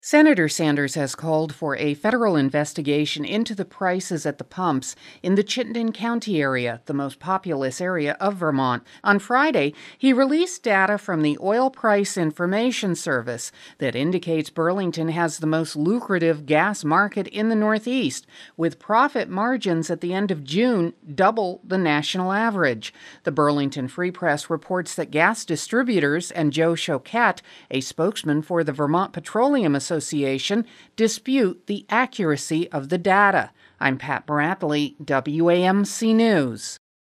Senator Sanders has called for a federal investigation into the prices at the pumps in the Chittenden County area, the most populous area of Vermont. On Friday, he released data from the Oil Price Information Service that indicates Burlington has the most lucrative gas market in the Northeast, with profit margins at the end of June double the national average. The Burlington Free Press reports that gas distributors and Joe Choquette, a spokesman for the Vermont Petroleum Association, dispute the accuracy of the data. I'm Pat Bradley, WAMC News.